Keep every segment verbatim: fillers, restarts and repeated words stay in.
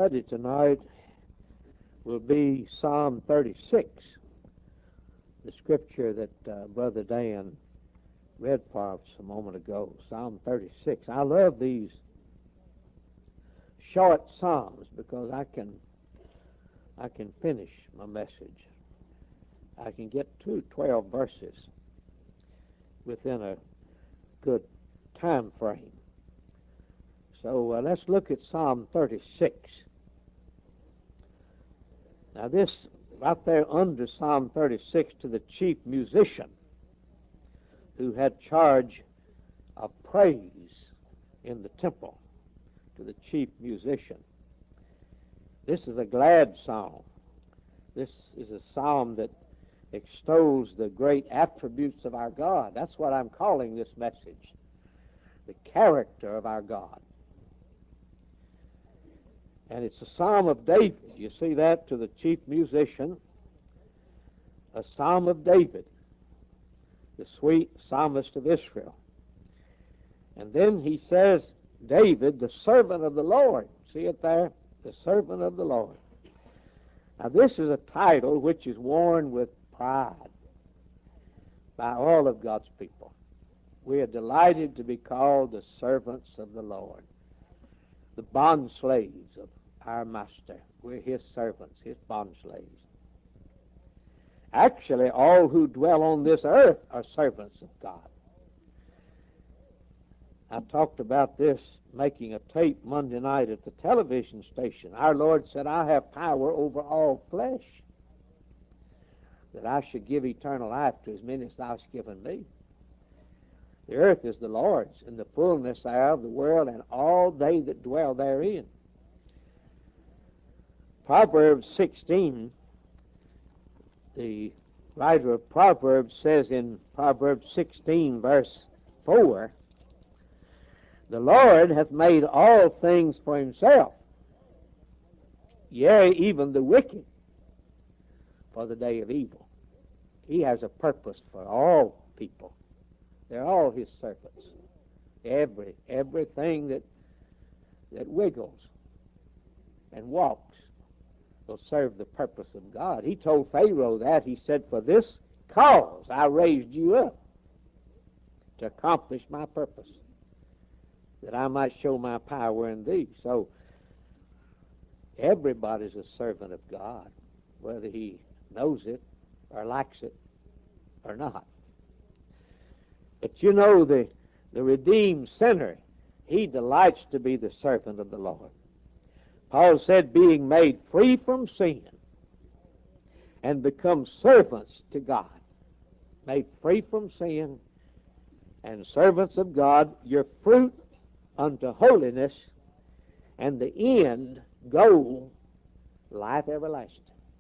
study tonight will be Psalm thirty-six, the scripture that uh, Brother Dan read for us a moment ago. Psalm thirty-six. I love these short psalms because I can I can finish my message. I can get to twelve verses within a good time frame. So uh, let's look at Psalm thirty-six. Now this, right there under Psalm thirty-six, to the chief musician who had charge of praise in the temple, to the chief musician. This is a glad psalm. This is a psalm that extols the great attributes of our God. That's what I'm calling this message, the character of our God. And it's a psalm of David. You see that, to the chief musician, a psalm of David, the sweet psalmist of Israel. And then he says, David, the servant of the Lord. See it there? The servant of the Lord. Now this is a title which is worn with pride by all of God's people. We are delighted to be called the servants of the Lord, the bond slaves of our master. We're his servants, his bond slaves. Actually, all who dwell on this earth are servants of God. I talked about this making a tape Monday night at the television station. Our Lord said, I have power over all flesh, that I should give eternal life to as many as thou hast given me. The earth is the Lord's, and the fullness thereof, the world, and all they that dwell therein. Proverbs sixteen, the writer of Proverbs says in Proverbs sixteen, verse four, the Lord hath made all things for himself, yea, even the wicked for the day of evil. He has a purpose for all people. They're all his servants. Every everything that that wiggles and walks will serve the purpose of God. He told Pharaoh that. He said, for this cause I raised you up, to accomplish my purpose, that I might show my power in thee. So everybody's a servant of God, whether he knows it or likes it or not. But you know, the, the redeemed sinner, he delights to be the servant of the Lord. Paul said, being made free from sin and become servants to God. Made free from sin and servants of God, your fruit unto holiness, and the end goal, life everlasting.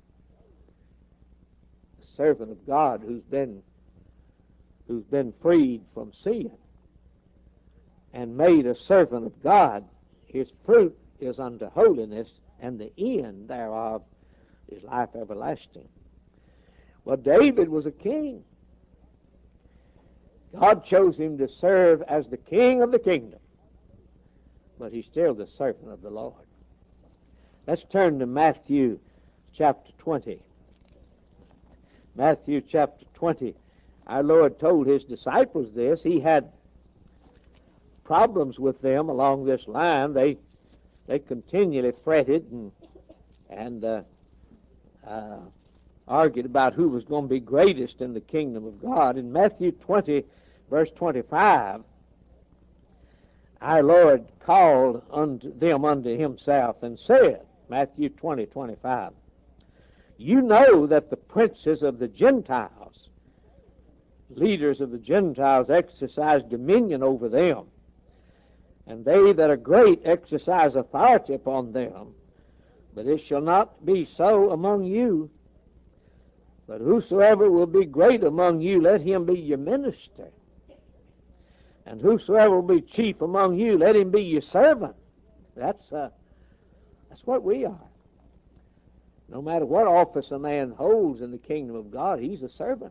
The servant of God who's been who's been freed from sin and made a servant of God, his fruit is unto holiness, and the end thereof is life everlasting. Well, David was a king. God chose him to serve as the king of the kingdom, but he's still the servant of the Lord. Let's turn to Matthew chapter twenty. Matthew chapter twenty. Our Lord told his disciples this. He had problems with them along this line. They they continually fretted and and uh, uh, argued about who was going to be greatest in the kingdom of God. In Matthew twenty, verse twenty-five, our Lord called unto them unto himself and said, Matthew twenty, twenty-five, you know that the princes of the Gentiles, leaders of the Gentiles, exercise dominion over them, and they that are great exercise authority upon them. But it shall not be so among you. But whosoever will be great among you, let him be your minister. And whosoever will be chief among you, let him be your servant. That's uh, that's what we are. No matter what office a man holds in the kingdom of God, he's a servant.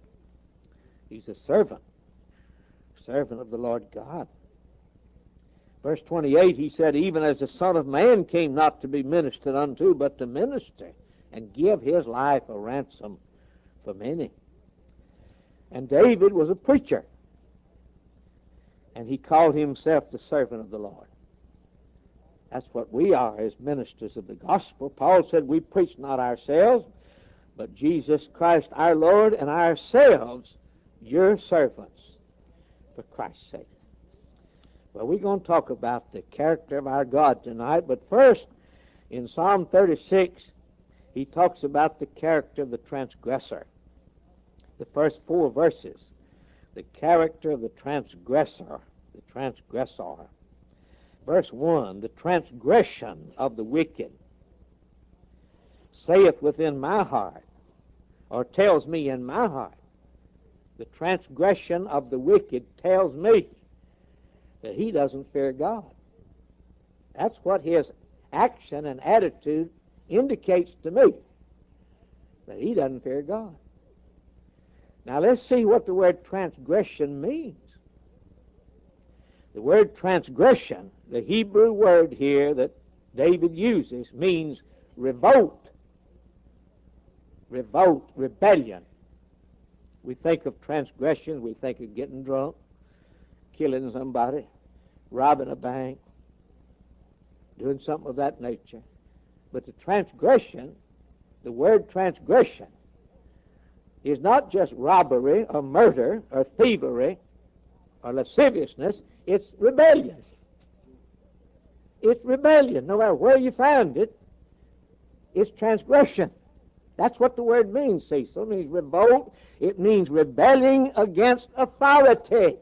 He's a servant, servant of the Lord God. Verse twenty-eight, he said, even as the Son of Man came not to be ministered unto, but to minister and give his life a ransom for many. And David was a preacher, and he called himself the servant of the Lord. That's what we are as ministers of the gospel. Paul said, we preach not ourselves, but Jesus Christ our Lord, and ourselves your servants for Christ's sake. Well, we're going to talk about the character of our God tonight, but first, in Psalm thirty-six, he talks about the character of the transgressor. The first four verses, the character of the transgressor, the transgressor. Verse one, the transgression of the wicked saith within my heart, or tells me in my heart. The transgression of the wicked tells me that he doesn't fear God. That's what his action and attitude indicates to me, that he doesn't fear God. Now let's see what the word transgression means. The word transgression, the Hebrew word here that David uses, means revolt. Revolt, rebellion. We think of transgressions, we think of getting drunk, killing somebody, robbing a bank, doing something of that nature. But the transgression, the word transgression, is not just robbery or murder or thievery or lasciviousness, it's rebellion. It's rebellion. No matter where you find it, it's transgression. That's what the word means, Cecil. It means revolt. It means rebelling against authority.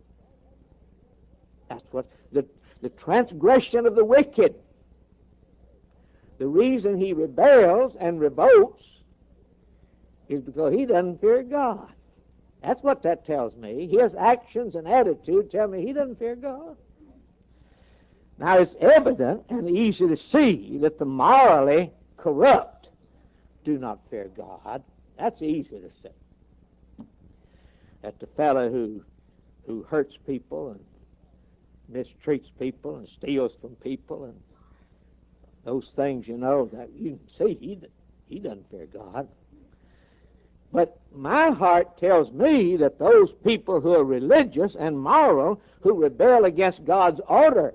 That's what the, the transgression of the wicked. The reason he rebels and revolts is because he doesn't fear God. That's what that tells me. His actions and attitude tell me he doesn't fear God. Now, it's evident and easy to see that the morally corrupt do not fear God. That's easy to see. That the fellow who, who hurts people and mistreats people and steals from people and those things, you know, that you can see he, he doesn't fear God. But my heart tells me that those people who are religious and moral, who rebel against God's order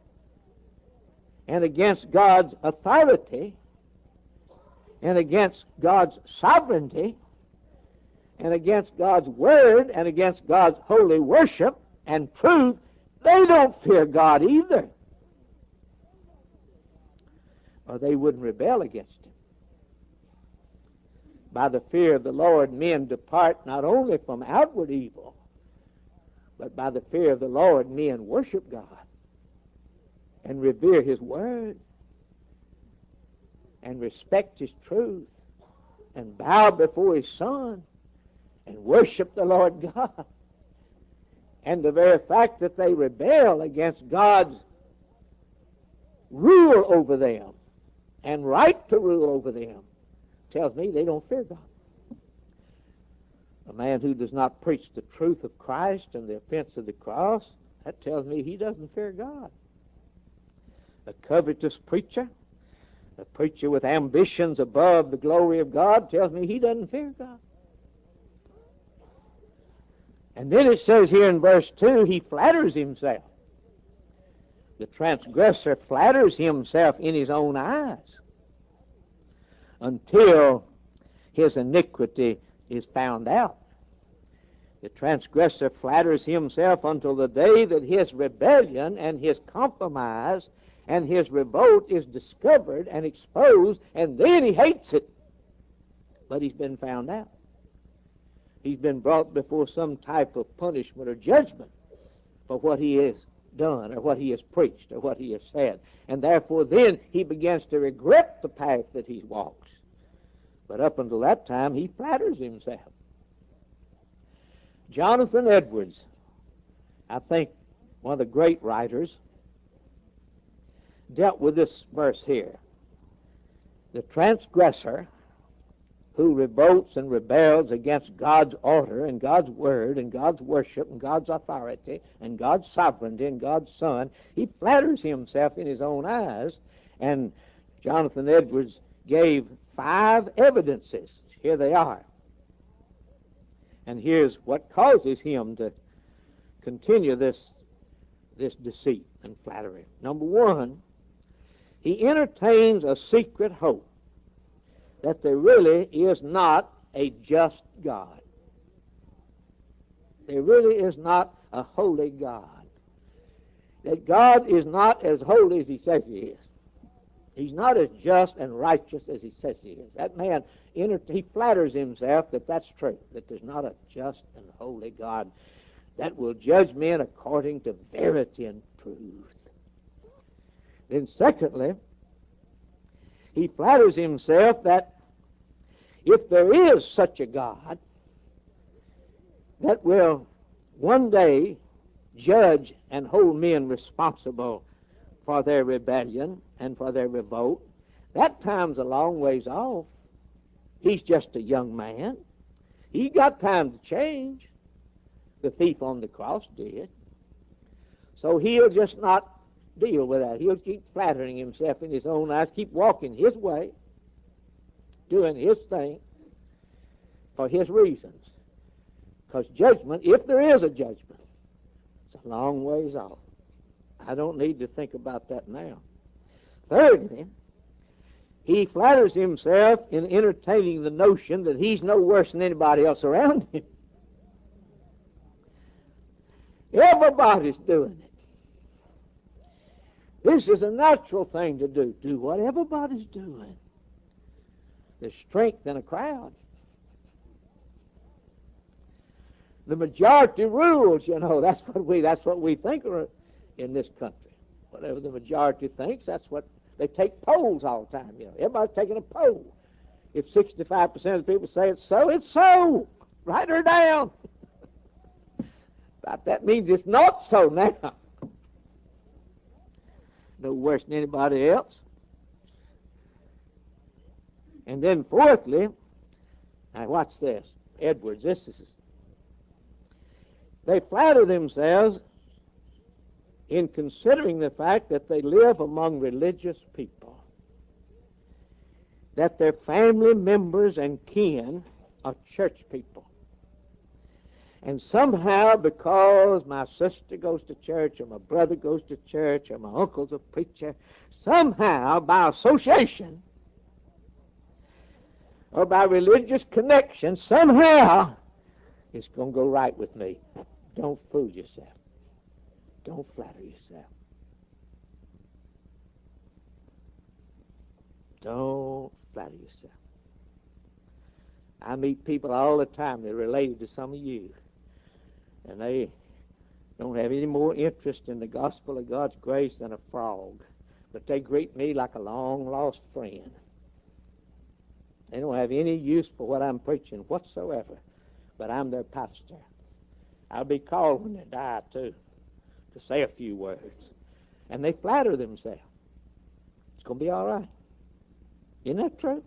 and against God's authority and against God's sovereignty and against God's word and against God's holy worship and truth, they don't fear God either. Or they wouldn't rebel against him. By the fear of the Lord, men depart not only from outward evil, but by the fear of the Lord, men worship God and revere his word and respect his truth and bow before his Son and worship the Lord God. And the very fact that they rebel against God's rule over them and right to rule over them tells me they don't fear God. A man who does not preach the truth of Christ and the offense of the cross, that tells me he doesn't fear God. A covetous preacher, a preacher with ambitions above the glory of God, tells me he doesn't fear God. And then it says here in verse two, he flatters himself. The transgressor flatters himself in his own eyes until his iniquity is found out. The transgressor flatters himself until the day that his rebellion and his compromise and his revolt is discovered and exposed, and then he hates it. But he's been found out. He's been brought before some type of punishment or judgment for what he has done or what he has preached or what he has said. And therefore then he begins to regret the path that he walks. But up until that time, he flatters himself. Jonathan Edwards, I think one of the great writers, dealt with this verse here. The transgressor who revolts and rebels against God's order and God's word and God's worship and God's authority and God's sovereignty and God's Son, he flatters himself in his own eyes. And Jonathan Edwards gave five evidences. Here they are. And here's what causes him to continue this, this deceit and flattery. Number one, he entertains a secret hope that there really is not a just God. There really is not a holy God. That God is not as holy as he says he is. He's not as just and righteous as he says he is. That man, he flatters himself that that's true, that there's not a just and holy God that will judge men according to verity and truth. Then secondly, he flatters himself that if there is such a God that will one day judge and hold men responsible for their rebellion and for their revolt, that time's a long ways off. He's just a young man. He got time to change. The thief on the cross did. So he'll just not deal with that. He'll keep flattering himself in his own eyes, keep walking his way, doing his thing for his reasons. Because judgment, if there is a judgment, it's a long ways off. I don't need to think about that now. Thirdly, he flatters himself in entertaining the notion that he's no worse than anybody else around him. Everybody's doing it. This is a natural thing to do. Do what everybody's doing. There's strength in a crowd. The majority rules, you know. That's what we that's what we think are in this country. Whatever the majority thinks, that's what they take polls all the time. You know, everybody's taking a poll. If sixty-five percent of the people say it's so, it's so. Write her down. But that means it's not so now. No worse than anybody else. And then fourthly, now watch this. Edwards, this is, they flatter themselves in considering the fact that they live among religious people, that their family members and kin are church people. And somehow, because my sister goes to church, or my brother goes to church, or my uncle's a preacher, somehow, by association, or by religious connection, somehow, it's going to go right with me. Don't fool yourself. Don't flatter yourself. Don't flatter yourself. I meet people all the time that are related to some of you, and they don't have any more interest in the gospel of God's grace than a frog, but they greet me like a long-lost friend. They don't have any use for what I'm preaching whatsoever, but I'm their pastor. I'll be called when they die, too, to say a few words. And they flatter themselves. It's going to be all right. Isn't that true?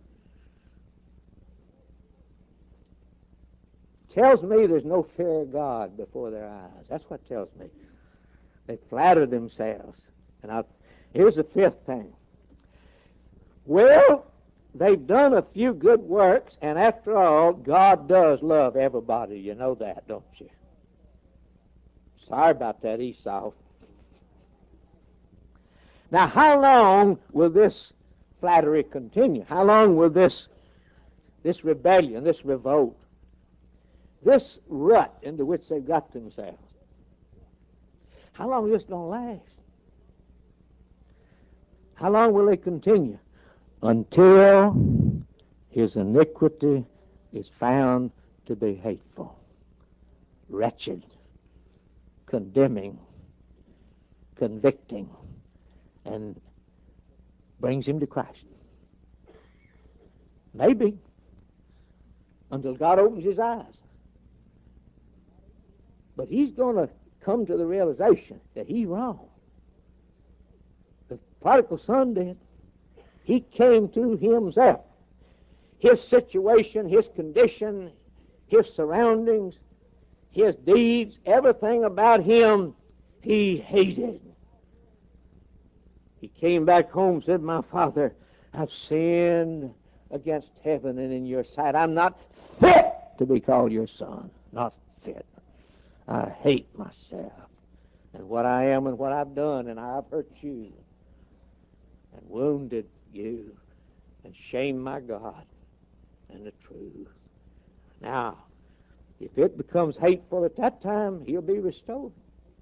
Tells me there's no fear of God before their eyes. That's what tells me. They flatter themselves. And I'll, here's the fifth thing. Well, they've done a few good works, and after all, God does love everybody. You know that, don't you? Sorry about that, Esau. Now, how long will this flattery continue? How long will this, this rebellion, this revolt, this rut into which they've got themselves, how long is this going to last? How long will they continue? Until his iniquity is found to be hateful, wretched, condemning, convicting, and brings him to Christ. Maybe until God opens his eyes. But he's going to come to the realization that he's wrong. The prodigal son did. He came to himself. his situation, his condition, his surroundings, his deeds, everything about him, he hated. He came back home and said, my father, I've sinned against heaven and in your sight. I'm not fit to be called your son. Not fit. I hate myself and what I am and what I've done, and I've hurt you and wounded you and shamed my God and the truth. Now, if it becomes hateful at that time, he'll be restored.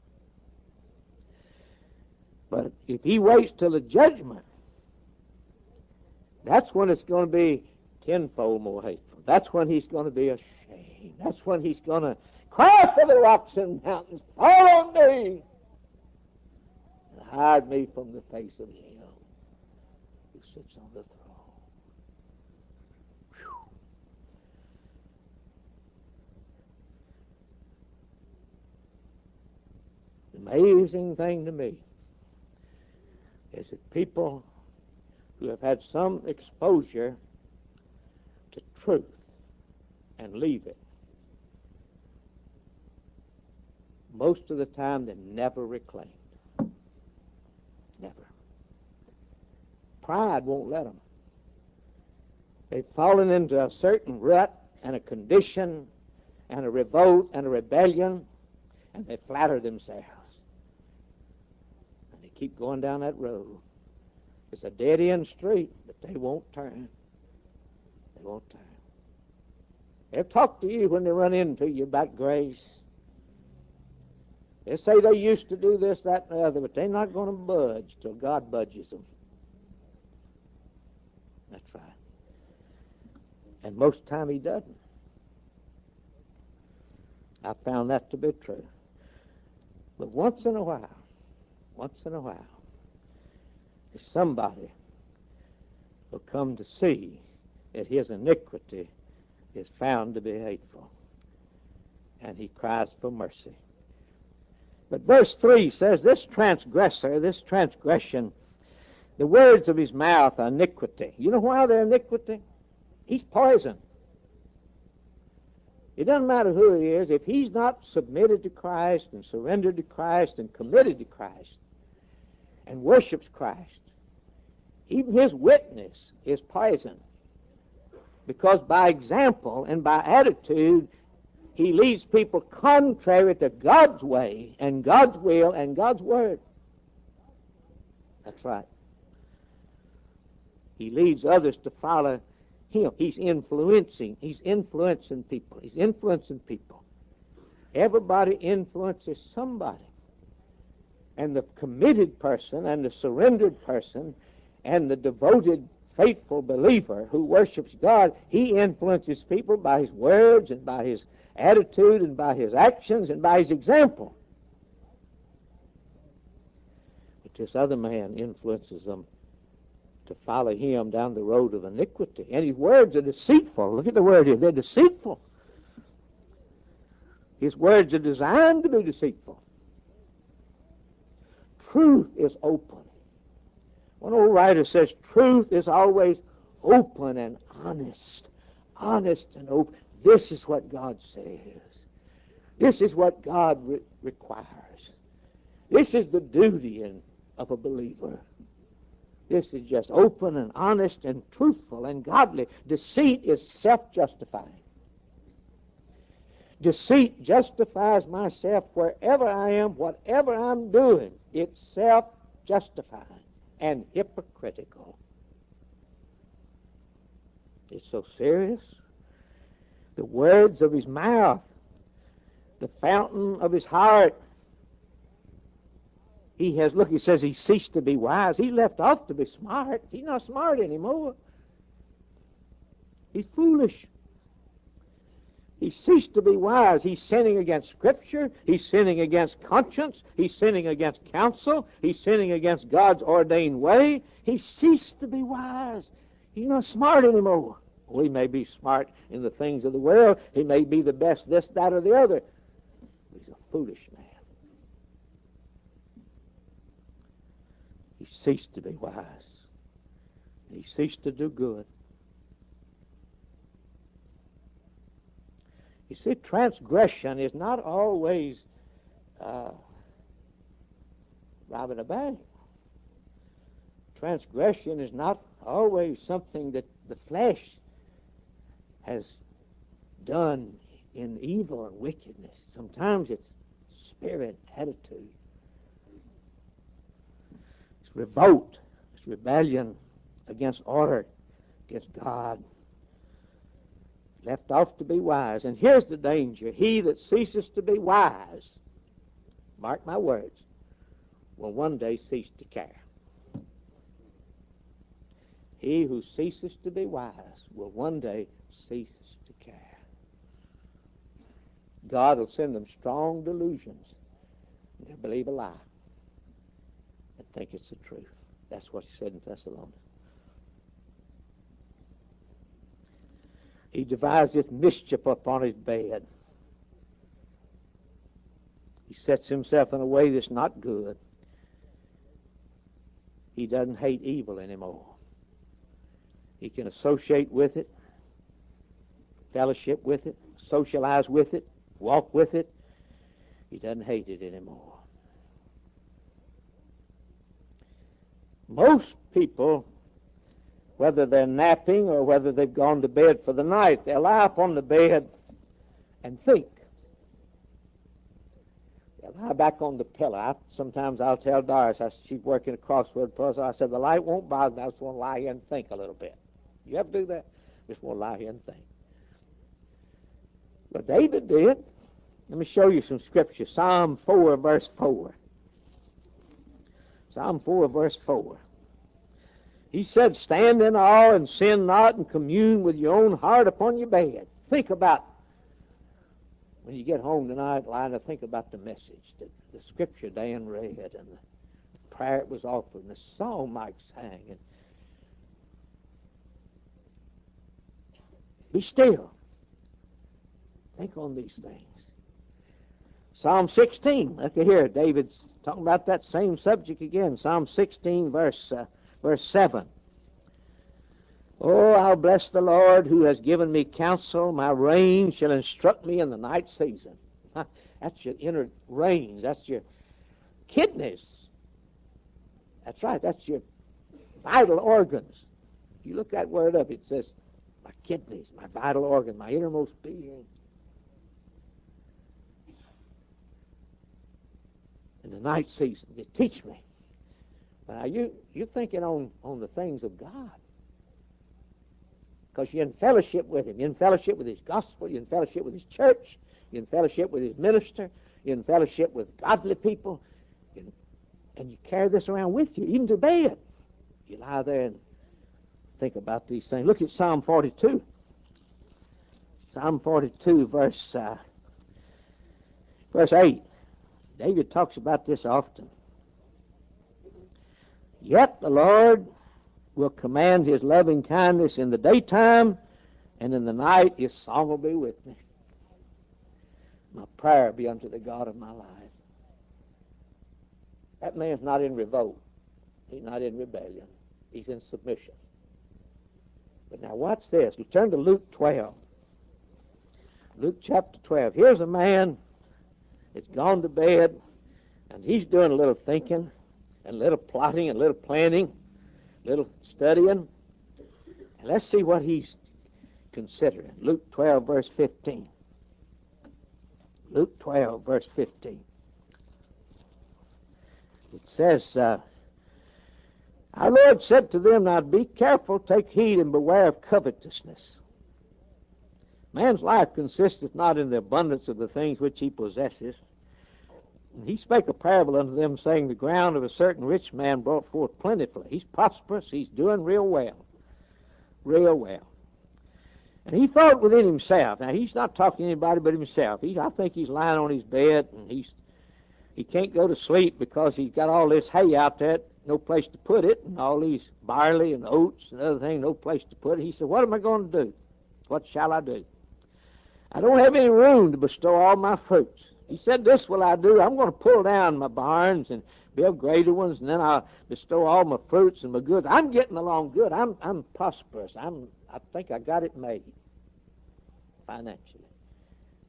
But if he waits till the judgment, that's when it's going to be tenfold more hateful. That's when he's going to be ashamed. That's when he's going to cry for the rocks and mountains, fall on me and hide me from the face of him who sits on the throne. Whew. The amazing thing to me is that people who have had some exposure to truth and leave it, most of the time they're never reclaimed. Never. Pride won't let them. They've fallen into a certain rut and a condition and a revolt and a rebellion, and they flatter themselves. And they keep going down that road. It's a dead-end street, but they won't turn. They won't turn. They'll talk to you when they run into you about grace. They say they used to do this, that, and the other, but they're not going to budge till God budges them. That's right. And most of the time he doesn't. I found that to be true. But once in a while, once in a while, somebody will come to see that his iniquity is found to be hateful, and he cries for mercy. But verse three says, this transgressor, this transgression, the words of his mouth are iniquity. You know why they're iniquity? He's poison. It doesn't matter who he is. If he's not submitted to Christ and surrendered to Christ and committed to Christ and worships Christ, even his witness is poison. Because by example and by attitude, he leads people contrary to God's way and God's will and God's word. That's right. He leads others to follow him. He's influencing. He's influencing people. He's influencing people. Everybody influences somebody. And the committed person and the surrendered person and the devoted, faithful believer who worships God, he influences people by his words and by his attitude and by his actions and by his example. But this other man influences them to follow him down the road of iniquity. And his words are deceitful. Look at the word here. They're deceitful. His words are designed to be deceitful. Truth is open. One old writer says, truth is always open and honest. Honest and open. This is what God says. This is what God re- requires. This is the duty in, of a believer. This is just open and honest and truthful and godly. Deceit is self-justifying. Deceit justifies myself wherever I am, whatever I'm doing. It's self-justifying and hypocritical. It's so serious. The words of his mouth, the fountain of his heart. He has, look, he says he ceased to be wise. He left off to be smart. He's not smart anymore. He's foolish. He ceased to be wise. He's sinning against Scripture. He's sinning against conscience. He's sinning against counsel. He's sinning against God's ordained way. He ceased to be wise. He's not smart anymore. Well, he may be smart in the things of the world. He may be the best this, that, or the other. He's a foolish man. He ceased to be wise. He ceased to do good. You see, transgression is not always uh, robbing a bank. Transgression is not always something that the flesh has done in evil and wickedness. Sometimes it's spirit, attitude. It's revolt. It's rebellion against order, against God. Left off to be wise. And here's the danger. He that ceases to be wise, mark my words, will one day cease to care. He who ceases to be wise will one day cease to care. God will send them strong delusions. They'll believe a lie and think it's the truth. That's what he said in Thessalonians. He deviseth mischief upon his bed. He sets himself in a way that's not good. He doesn't hate evil anymore. He can associate with it, fellowship with it, socialize with it, walk with it. He doesn't hate it anymore. Most people, whether they're napping or whether they've gone to bed for the night, they'll lie up on the bed and think. They'll lie back on the pillow. I, sometimes I'll tell Doris, I, she's working a crossword puzzle, I said, the light won't bother me. I just want to lie here and think a little bit. You ever do that? Just want to lie here and think. But David did. Let me show you some scripture. Psalm four, verse four. Psalm four, verse four. He said, stand in awe and sin not, and commune with your own heart upon your bed. Think about, when you get home tonight, line to think about the message, the, the scripture Dan read, and the prayer it was offered, and the song Mike sang. And be still. Think on these things. Psalm sixteen, look at here. David's talking about that same subject again. Psalm sixteen, verse uh, verse seven. Oh, I'll bless the Lord who has given me counsel. My reins shall instruct me in the night season. That's your inner reins. That's your kidneys. That's right. That's your vital organs. You look that word up, it says, my kidneys, my vital organ, my innermost being. In the night season, they teach me. Now, you, you're thinking on, on the things of God. Because you're in fellowship with Him. You're in fellowship with His gospel. You're in fellowship with His church. You're in fellowship with His minister. You're in fellowship with godly people. You, and you carry this around with you, even to bed. You lie there and think about these things. Look at Psalm forty-two. Psalm forty-two, verse, uh, verse eight. David talks about this often. Yet the Lord will command His loving kindness in the daytime, and in the night His song will be with me. My prayer be unto the God of my life. That man's not in revolt. He's not in rebellion. He's in submission. But now watch this. You turn to Luke twelve. Luke chapter twelve. Here's a man that's gone to bed, and he's doing a little thinking, and a little plotting, and a little planning, a little studying. And let's see what he's considering. Luke twelve, verse fifteen. Luke twelve, verse fifteen. It says, uh, our Lord said to them, now be careful, take heed, and beware of covetousness. Man's life consisteth not in the abundance of the things which he possesses. And he spake a parable unto them, saying, the ground of a certain rich man brought forth plentifully. He's prosperous. He's doing real well. Real well. And he thought within himself. Now, he's not talking to anybody but himself. He's, I think he's lying on his bed, and he's he can't go to sleep because he's got all this hay out there, no place to put it, and all these barley and oats and other things, no place to put it. He said, what am I going to do? What shall I do? I don't have any room to bestow all my fruits. He said, this will I do. I'm going to pull down my barns and build greater ones, and then I'll bestow all my fruits and my goods. I'm getting along good. I'm I'm prosperous. I'm I think I got it made financially.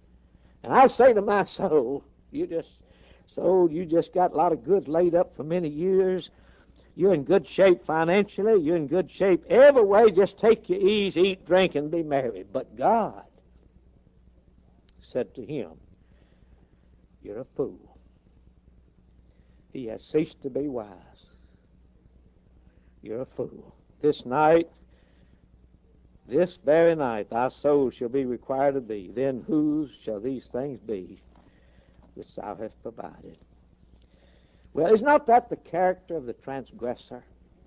And I say to my soul, you just, soul, you just got a lot of goods laid up for many years. You're in good shape financially. You're in good shape every way. Just take your ease, eat, drink, and be merry. But God said to him, you're a fool. He has ceased to be wise. You're a fool. This night, this very night, thy soul shall be required of thee. Then whose shall these things be which thou hast provided? Well, is not that the character of the transgressor?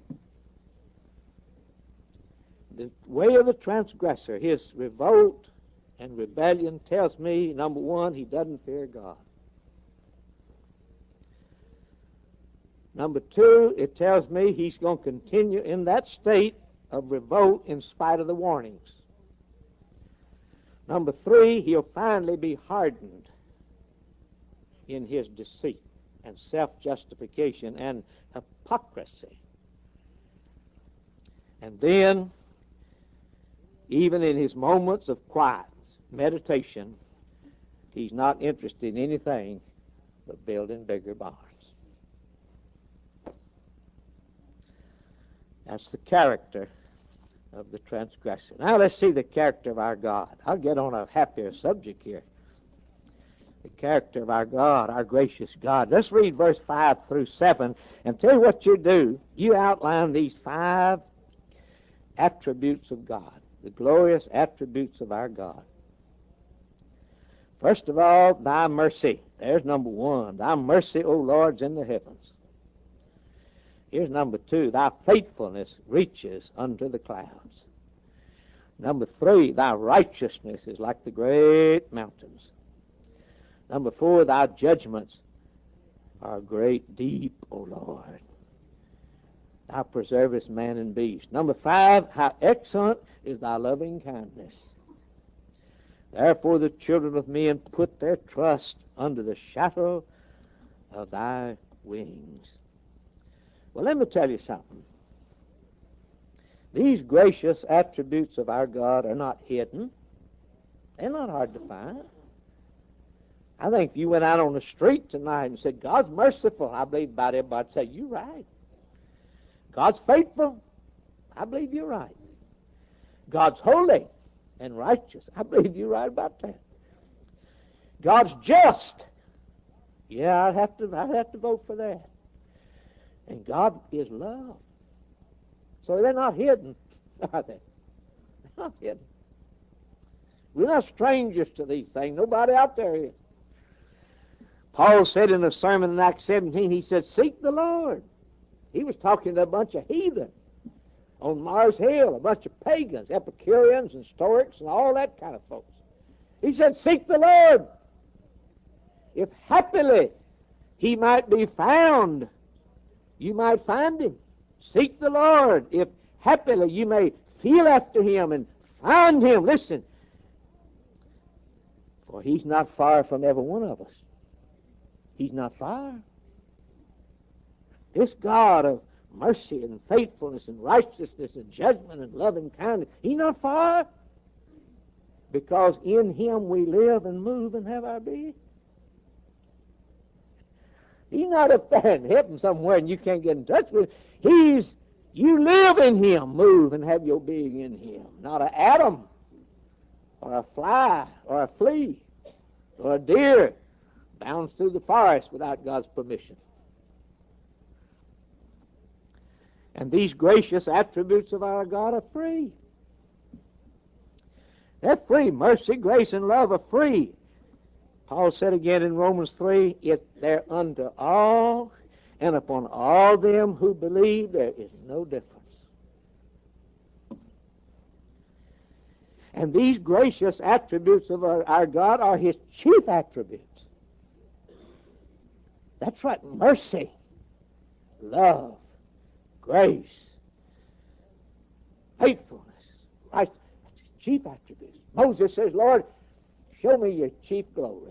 The way of the transgressor, his revolt and rebellion tells me, number one, he doesn't fear God. Number two, it tells me he's going to continue in that state of revolt in spite of the warnings. Number three, he'll finally be hardened in his deceit and self-justification and hypocrisy. And then, even in his moments of quiet meditation, he's not interested in anything but building bigger barns. That's the character of the transgressor. Now let's see the character of our God. I'll get on a happier subject here. The character of our God, our gracious God. Let's read verse five through seven and tell you what you do. You outline these five attributes of God, the glorious attributes of our God. First of all, thy mercy. There's number one. Thy mercy, O Lord, is in the heavens. Here's number two. Thy faithfulness reaches unto the clouds. Number three, thy righteousness is like the great mountains. Number four, thy judgments are great deep, O Lord. Thou preservest man and beast. Number five, how excellent is thy loving kindness. Therefore the children of men put their trust under the shadow of thy wings. Well, let me tell you something. These gracious attributes of our God are not hidden. They're not hard to find. I think if you went out on the street tonight and said, God's merciful, I believe about everybody would say, you're right. God's faithful, I believe you're right. God's holy and righteous, I believe you're right about that. God's just, yeah, I'd have to, I'd have to vote for that. And God is love. So they're not hidden, are they? They're not hidden. We're not strangers to these things. Nobody out there is. Paul said in a sermon in Acts seventeen, he said, seek the Lord. He was talking to a bunch of heathen on Mars Hill, a bunch of pagans, Epicureans and Stoics and all that kind of folks. He said, seek the Lord. If happily he might be found, you might find him. Seek the Lord, if happily you may feel after him and find him. Listen, for he's not far from every one of us. He's not far. This God of mercy and faithfulness and righteousness and judgment and loving kindness, he's not far, because in him we live and move and have our being. He's not up there in heaven somewhere and you can't get in touch with him. He's, you live in him, move and have your being in him. Not an atom or a fly or a flea or a deer bounds through the forest without God's permission. And these gracious attributes of our God are free. They're free. Mercy, grace, and love are free. Paul said again in Romans three, it they're unto all, and upon all them who believe there is no difference. And these gracious attributes of our, our God are his chief attributes. That's right, mercy, love, grace, faithfulness, right? That's his chief attributes. Moses says, Lord, show me your chief glory.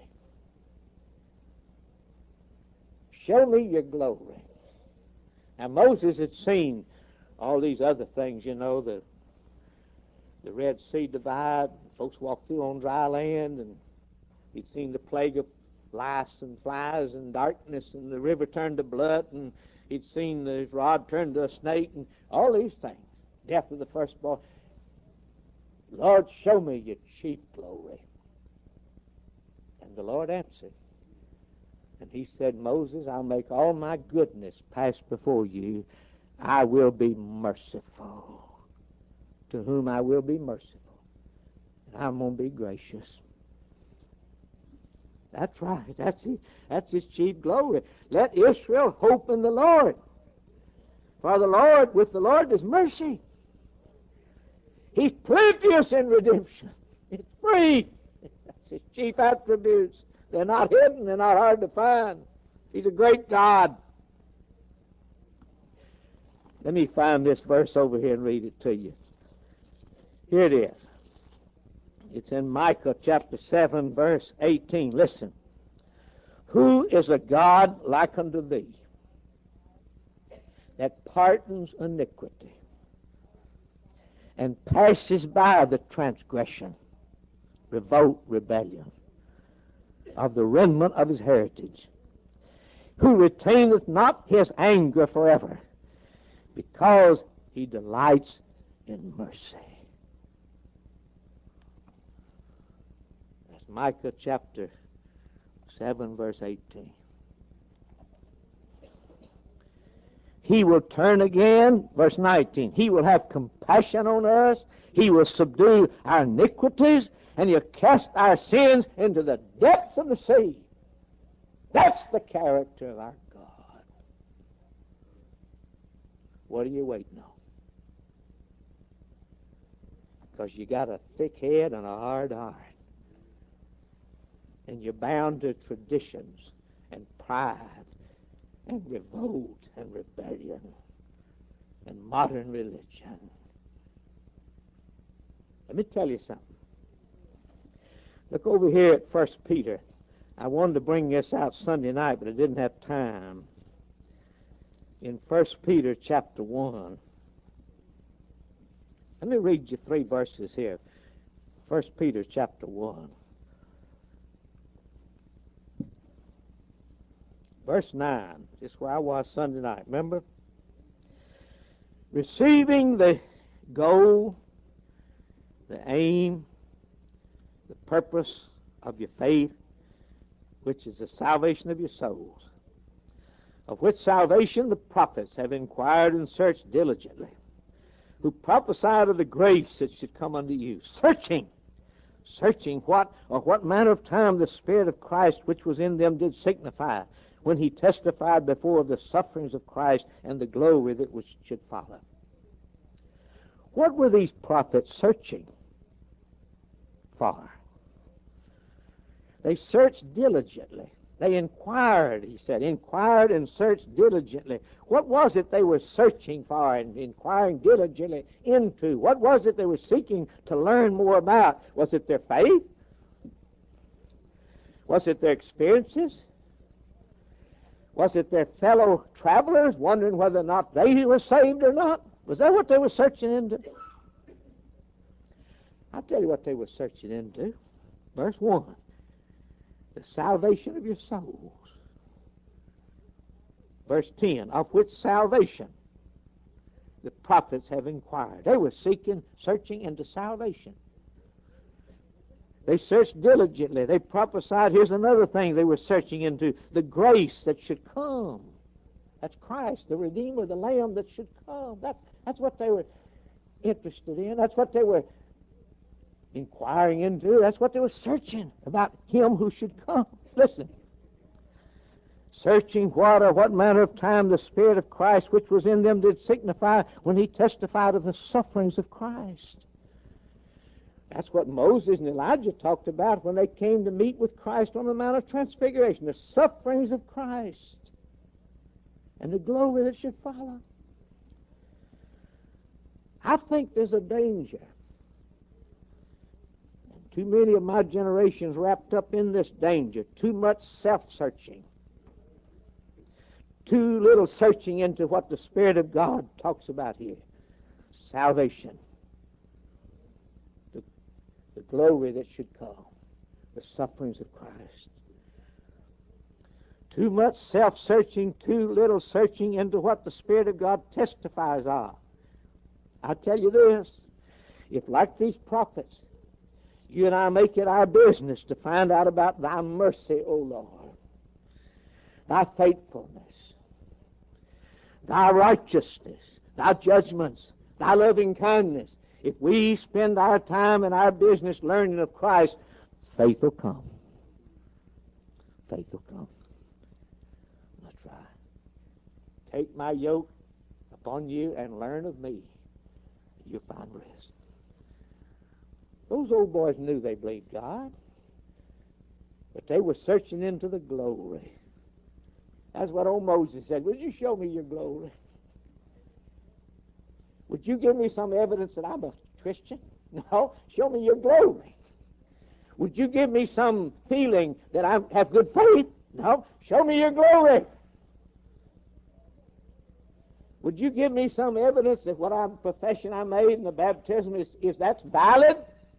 Show me your glory. Now, Moses had seen all these other things, you know, the, the Red Sea divide, folks walked through on dry land, and He'd seen the plague of lice and flies and darkness, and the river turned to blood, and he'd seen his rod turn to a snake, and all these things. Death of the firstborn. Lord, show me your chief glory. And the Lord answered. And he said, Moses, I'll make all my goodness pass before you. I will be merciful to whom I will be merciful. And I'm going to be gracious. That's right. That's his, that's his chief glory. Let Israel hope in the Lord. For the Lord, with the Lord is mercy. He's plenteous in redemption. It's free. That's his chief attributes. They're not hidden. They're not hard to find. He's a great God. Let me find this verse over here and read it to you. Here it is. It's in Micah chapter seven, verse eighteen. Listen. Who is a God like unto thee, that pardons iniquity and passes by the transgression, revolt, rebellion of the remnant of his heritage, who retaineth not his anger forever, because he delights in mercy. That's Micah chapter seven, verse eighteen. He will turn again, verse nineteen. He will have compassion on us. He will subdue our iniquities, and he'll cast our sins into the depths of the sea. That's the character of our God. What are you waiting on? Because you got a thick head and a hard heart. And you're bound to traditions and pride and revolt and rebellion and modern religion. Let me tell you something. Look over here at First Peter. I wanted to bring this out Sunday night, but I didn't have time. In First Peter chapter one. Let me read you three verses here. First Peter chapter one. Verse nine. This is where I was Sunday night. Remember? Receiving the goal, the aim, the purpose of your faith, which is the salvation of your souls, of which salvation the prophets have inquired and searched diligently, who prophesied of the grace that should come unto you, searching, searching what or what manner of time the Spirit of Christ which was in them did signify, when he testified before of the sufferings of Christ and the glory that which should follow. What were these prophets searching for? They searched diligently. They inquired, he said, inquired and searched diligently. What was it they were searching for and inquiring diligently into? What was it they were seeking to learn more about? Was it their faith? Was it their experiences? Was it their fellow travelers wondering whether or not they were saved or not? Was that what they were searching into? I'll tell you what they were searching into. Verse one. The salvation of your souls. Verse ten. Of which salvation the prophets have inquired. They were seeking, searching into salvation. They searched diligently. They prophesied. Here's another thing they were searching into. The grace that should come. That's Christ, the Redeemer, the Lamb that should come. That, that's what they were interested in. That's what they were inquiring into. That's what they were searching about, him who should come. Listen. Searching what or what manner of time the Spirit of Christ which was in them did signify, when he testified of the sufferings of Christ. That's what Moses and Elijah talked about when they came to meet with Christ on the Mount of Transfiguration. The sufferings of Christ and the glory that should follow. I think there's a danger. And too many of my generation's wrapped up in this danger. Too much self-searching. Too little searching into what the Spirit of God talks about here. Salvation. The glory that should come. the sufferings of Christ. Too much self-searching, too little searching into what the Spirit of God testifies of. I tell you this, if like these prophets, you and I make it our business to find out about thy mercy, O Lord, thy faithfulness, thy righteousness, thy judgments, thy loving kindness, if we spend our time and our business learning of Christ, faith will come. Faith will come. That's right. Take my yoke upon you and learn of me. You'll find rest. Those old boys knew they believed God, but they were searching into the glory. That's what old Moses said. Would you show me your glory? Would you give me some evidence that I'm a Christian? No, show me your glory. Would you give me some feeling that I have good faith? No, show me your glory. Would you give me some evidence that what I'm profession I made in the baptism is, is that's valid?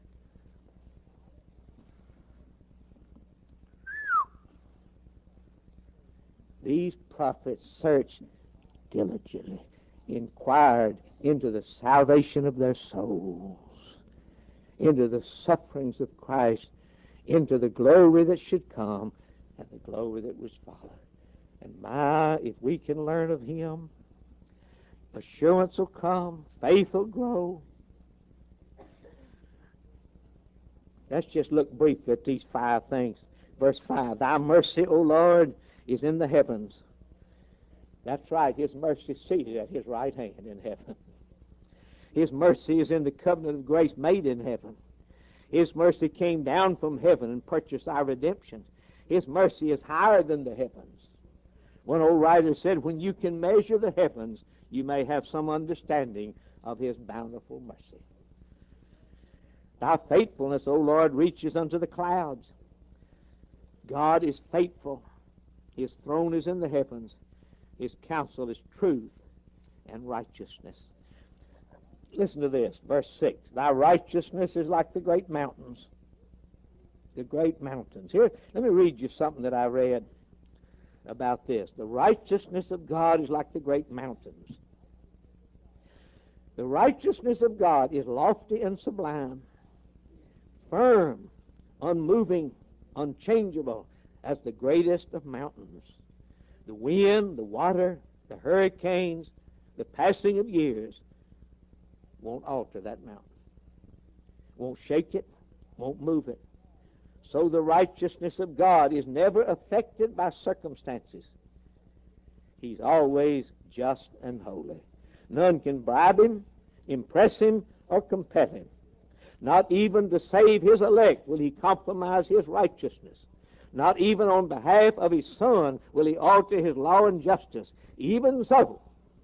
These prophets searched diligently, inquired into the salvation of their souls, into the sufferings of Christ, into the glory that should come, and the glory that was followed. And my, if we can learn of Him, assurance will come, faith will grow. Let's just look briefly at these five things. Verse five, thy mercy, O Lord, is in the heavens. That's right, His mercy is seated at His right hand in heaven. His mercy is in the covenant of grace made in heaven. His mercy came down from heaven and purchased our redemption. His mercy is higher than the heavens. One old writer said, when you can measure the heavens, you may have some understanding of His bountiful mercy. Thy faithfulness, O Lord, reaches unto the clouds. God is faithful. His throne is in the heavens. His counsel is truth and righteousness. Listen to this, verse six. Thy righteousness is like the great mountains. The great mountains. Here, let me read you something that I read about this. The righteousness of God is like the great mountains. The righteousness of God is lofty and sublime, firm, unmoving, unchangeable, as the greatest of mountains. The wind, the water, the hurricanes, the passing of years won't alter that mountain. Won't shake it, won't move it. So the righteousness of God is never affected by circumstances. He's always just and holy. None can bribe Him, impress Him, or compel Him. Not even to save His elect will He compromise His righteousness. Not even on behalf of His Son will He alter His law and justice. Even so,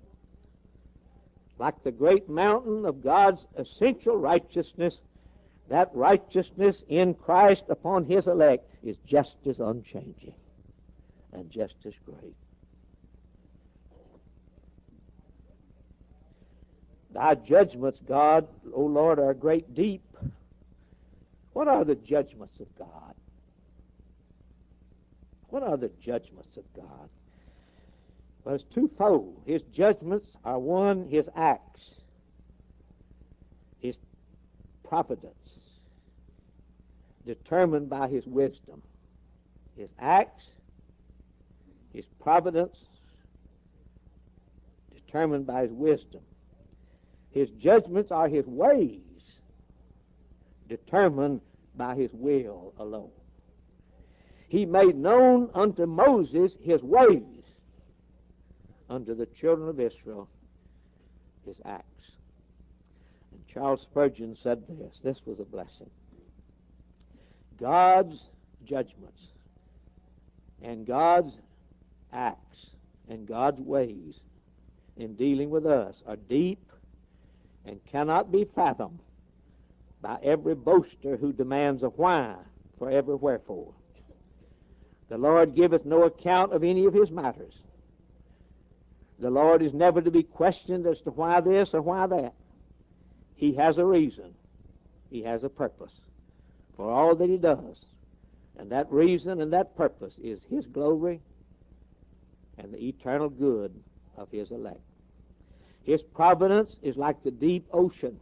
like the great mountain of God's essential righteousness, that righteousness in Christ upon His elect is just as unchanging and just as great. Thy judgments, God, O Lord, are great deep. What are the judgments of God? What are the judgments of God? Well, it's twofold. His judgments are, one, His acts, His providence, determined by His wisdom. His acts, His providence, determined by His wisdom. His judgments are His ways, determined by His will alone. He made known unto Moses His ways, unto the children of Israel His acts. And Charles Spurgeon said this, this was a blessing. God's judgments and God's acts and God's ways in dealing with us are deep and cannot be fathomed by every boaster who demands a why for every wherefore. The Lord giveth no account of any of His matters. The Lord is never to be questioned as to why this or why that. He has a reason. He has a purpose for all that He does. And that reason and that purpose is His glory and the eternal good of His elect. His providence is like the deep ocean.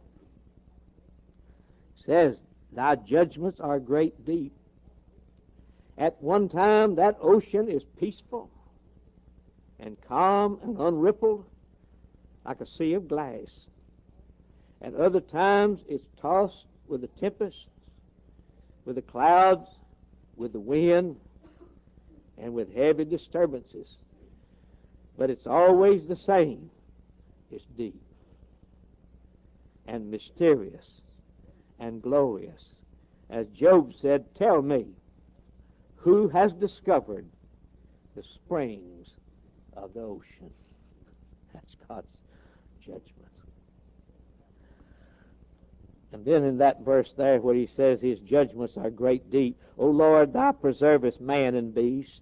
It says, thy judgments are great deep. At one time, that ocean is peaceful and calm and unrippled, like a sea of glass. At other times, it's tossed with the tempest, with the clouds, with the wind, and with heavy disturbances. But it's always the same. It's deep and mysterious and glorious. As Job said, tell me, who has discovered the springs of the ocean? That's God's judgment. And then in that verse there where he says his judgments are great deep, O Lord, thou preservest man and beast.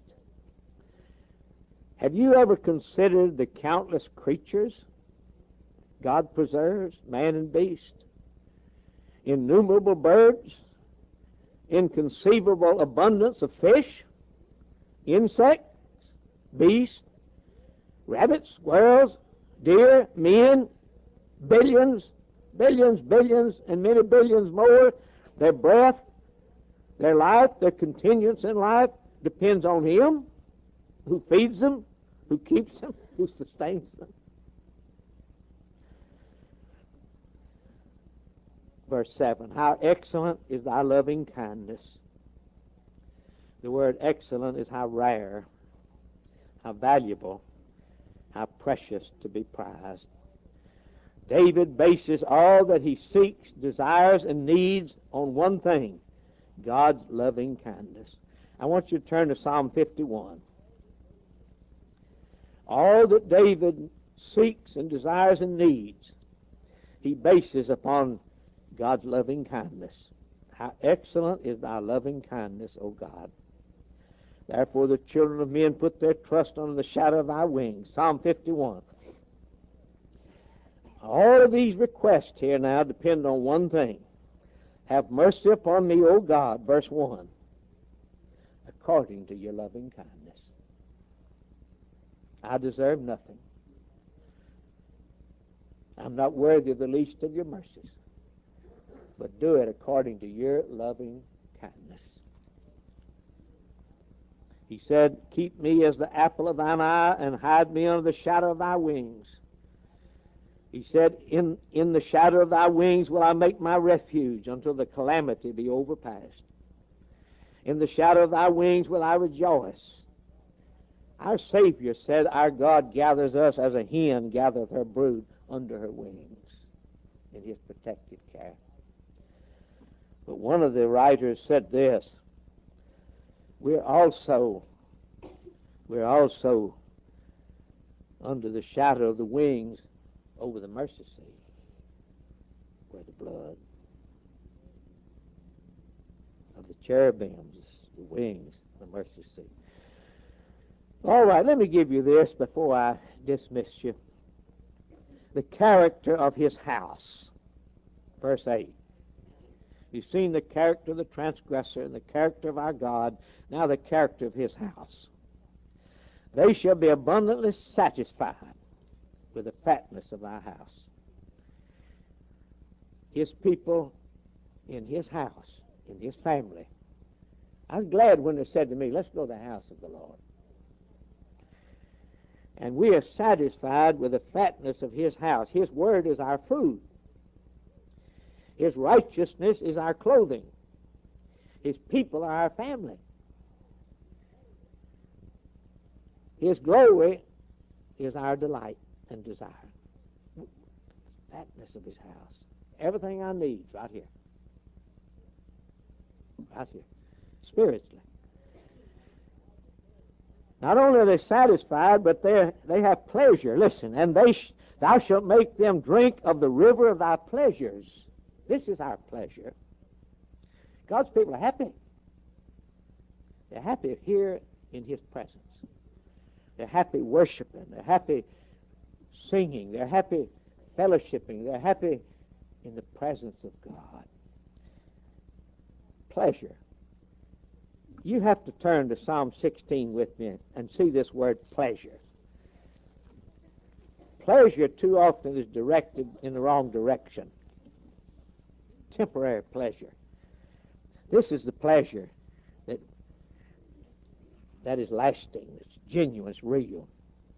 Have you ever considered the countless creatures God preserves, man and beast? Innumerable birds, inconceivable abundance of fish, insects, beasts, rabbits, squirrels, deer, men, billions, billions, billions, and many billions more. Their breath, their life, their continuance in life depends on Him who feeds them, who keeps them, who sustains them. Verse seven, how excellent is thy loving kindness. The word excellent is how rare, how valuable, how precious to be prized. David bases all that he seeks, desires, and needs on one thing, God's loving kindness. I want you to turn to Psalm fifty-one. All that David seeks and desires and needs, he bases upon God's loving kindness. How excellent is thy loving kindness, O God. Therefore the children of men put their trust under the shadow of thy wings. Psalm fifty-one. All of these requests here now depend on one thing. Have mercy upon me, O God, verse one, according to your loving kindness. I deserve nothing. I'm not worthy of the least of your mercies. But do it according to your loving kindness. He said, keep me as the apple of thine eye and hide me under the shadow of thy wings. He said, in, in the shadow of thy wings will I make my refuge until the calamity be overpast. In the shadow of thy wings will I rejoice. Our Savior said, our God gathers us as a hen gathereth her brood under her wings in His protective care. But one of the writers said this, we're also, we're also under the shadow of the wings over the mercy seat, where the blood of the cherubims, the wings, the mercy seat. All right, let me give you this before I dismiss you. The character of His house, verse eight. You've seen the character of the transgressor and the character of our God, now the character of His house. They shall be abundantly satisfied with the fatness of thy house. His people in His house, in His family. I was glad when they said to me, let's go to the house of the Lord. And we are satisfied with the fatness of His house. His word is our food. His righteousness is our clothing. His people are our family. His glory is our delight and desire. Fatness of His house. Everything I need is right here. Right here. Spiritually. Not only are they satisfied, but they they have pleasure. Listen, and they sh- thou shalt make them drink of the river of thy pleasures. This is our pleasure. God's people are happy. They're happy here in His presence. They're happy worshiping. They're happy singing. They're happy fellowshipping. They're happy in the presence of God. Pleasure. You have to turn to Psalm sixteen with me and see this word pleasure. Pleasure too often is directed in the wrong direction. Temporary pleasure. This is the pleasure that that is lasting, it's genuine, it's real.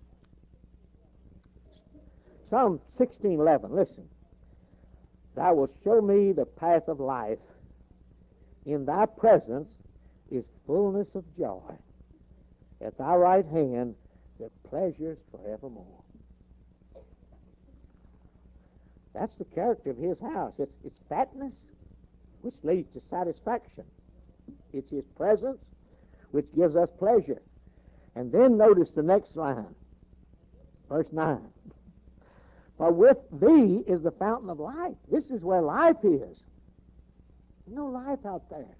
Psalm sixteen eleven, listen. Thou wilt show me the path of life. In thy presence is fullness of joy. At thy right hand there are pleasures forevermore. That's the character of his house. It's, it's fatness, which leads to satisfaction. It's his presence, which gives us pleasure. And then notice the next line, verse nine. For with thee is the fountain of life. This is where life is. There's no life out there.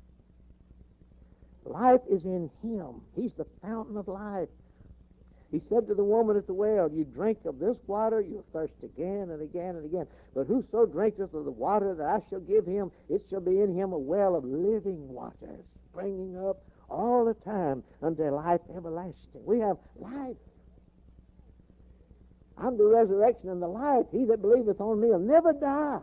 Life is in him. He's the fountain of life. He said to the woman at the well, you drink of this water, you'll thirst again and again and again. But whoso drinketh of the water that I shall give him, it shall be in him a well of living water, springing up all the time unto life everlasting. We have life. I'm the resurrection and the life. He that believeth on me will never die.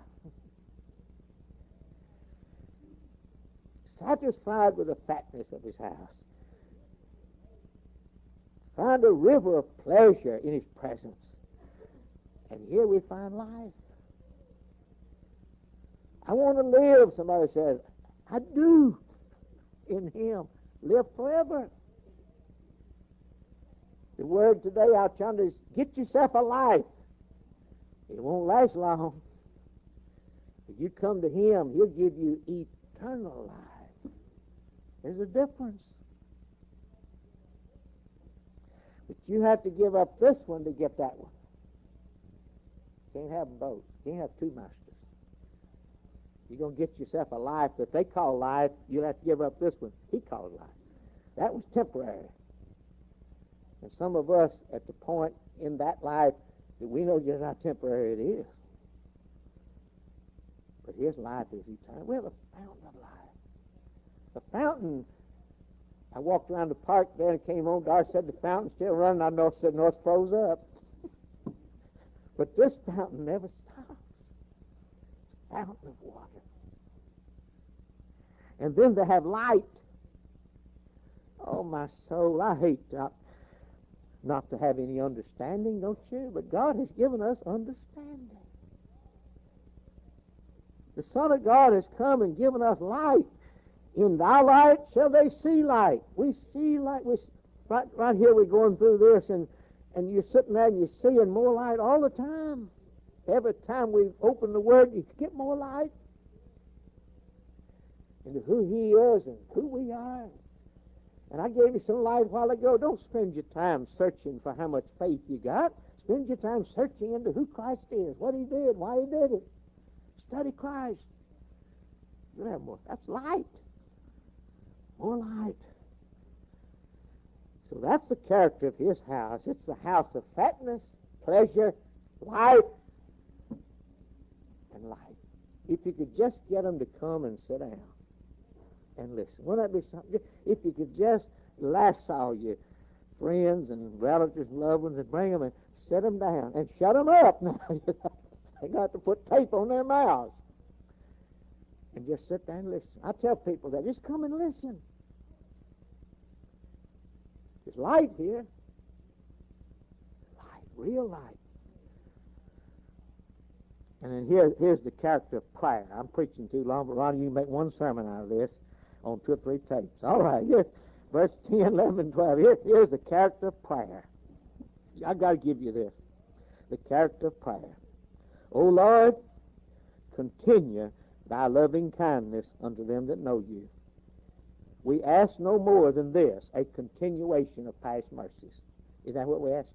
Satisfied with the fatness of his house. Find a river of pleasure in his presence. And here we find life. I want to live, somebody says. I do in him. Live forever. The word today out yonder is get yourself a life. It won't last long. If you come to him, he'll give you eternal life. There's a difference. But you have to give up this one to get that one. Can't have them both. Can't have two masters. You're going to get yourself a life that they call life, you'll have to give up this one. He called life. That was temporary. And some of us at the point in that life that we know just how temporary it is. But his life is eternal. We have a fountain of life. The fountain, I walked around the park there and came home. Dar said the fountain's still running. I know it said no, it's froze up. But this fountain never stops. It's a fountain of water. And then to have light. Oh, my soul, I hate not, not to have any understanding, don't you? But God has given us understanding. The Son of God has come and given us light. In thy light shall they see light. We see light. We, right, right here we're going through this, and, and you're sitting there and you're seeing more light all the time. Every time we open the Word, you get more light into who he is and who we are. And I gave you some light a while ago. Don't spend your time searching for how much faith you got. Spend your time searching into who Christ is, what he did, why he did it. Study Christ. You'll have more. That's light. More light. So that's the character of his house. It's the house of fatness, pleasure, life, and light. If you could just get them to come and sit down and listen. Wouldn't that be something? If you could just lasso your friends and relatives and loved ones and bring them and sit them down and shut them up. Now, they got to put tape on their mouths. And just sit there and listen. I tell people that. Just come and listen. There's light here. Light, real light. And then here, here's the character of prayer. I'm preaching too long, but Ronnie, you can make one sermon out of this on two or three tapes. All right, here, verse ten, eleven, and twelve. Here, here's the character of prayer. I've got to give you this. The character of prayer. O Lord, continue thy loving kindness unto them that know you. We ask no more than this, a continuation of past mercies. Is that what we ask?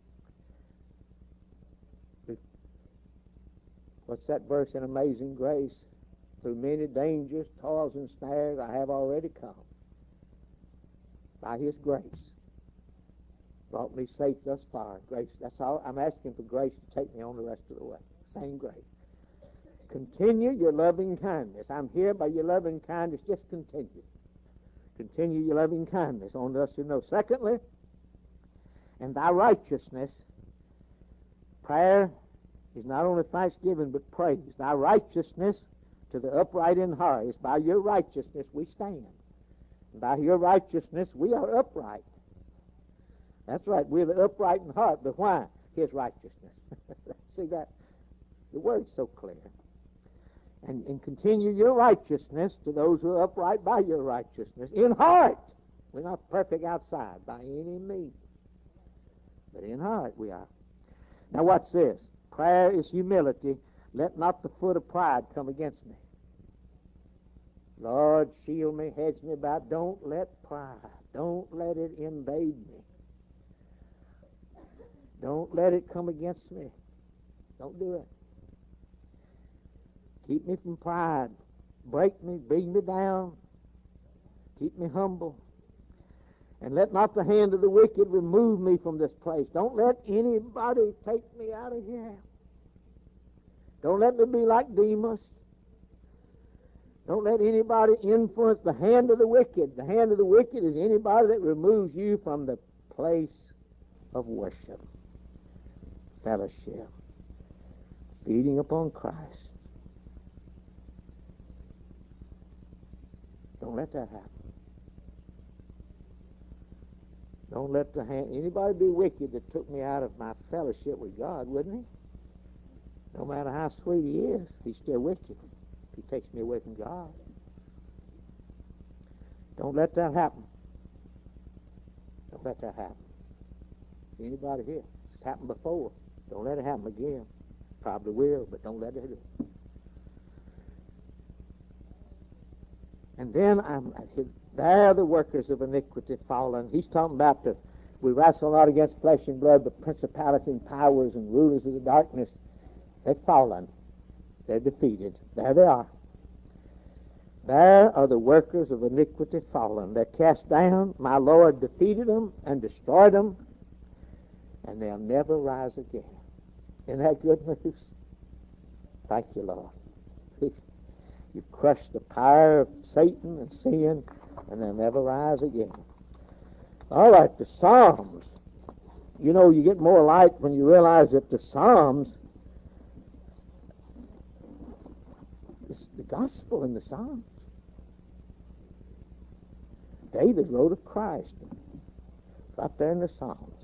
What's that verse in Amazing Grace? Through many dangers, toils, and snares I have already come. By his grace. Brought me safe thus far. Grace, that's all. I'm asking for grace to take me on the rest of the way. Same grace. Continue your loving kindness. I'm here by your loving kindness. Just continue. Continue your loving kindness on us who know. Secondly, and thy righteousness. Prayer is not only thanksgiving but praise. Thy righteousness to the upright in heart. It's by your righteousness we stand. And by your righteousness we are upright. That's right, we're the upright in heart. But why? His righteousness. See that? The word's so clear. And, and continue your righteousness to those who are upright by your righteousness. In heart. We're not perfect outside by any means. But in heart we are. Now what's this? Prayer is humility. Let not the foot of pride come against me. Lord, shield me, hedge me about. Don't let pride, don't let it invade me. Don't let it come against me. Don't do it. Keep me from pride. Break me, bring me down. Keep me humble. And let not the hand of the wicked remove me from this place. Don't let anybody take me out of here. Don't let me be like Demas. Don't let anybody influence the hand of the wicked. The hand of the wicked is anybody that removes you from the place of worship, fellowship, feeding upon Christ. Don't let that happen. Don't let the hand, anybody be wicked that took me out of my fellowship with God, wouldn't he? No matter how sweet he is, he's still wicked. He takes me away from God. Don't let that happen. Don't let that happen. Anybody here? It's happened before. Don't let it happen again. Probably will, but don't let it happen. And then I'm, there the workers of iniquity fallen. He's talking about the, we wrestle not against flesh and blood, but principalities and powers and rulers of the darkness. They've fallen. They're defeated. There they are. There are the workers of iniquity fallen. They're cast down. My Lord defeated them and destroyed them, and they'll never rise again. Isn't that good news? Thank you, Lord. You've crushed the power of Satan and sin, and they'll never rise again. All right, the Psalms. You know, you get more light when you realize that the Psalms, it's the gospel in the Psalms. David wrote of Christ. Right there in the Psalms.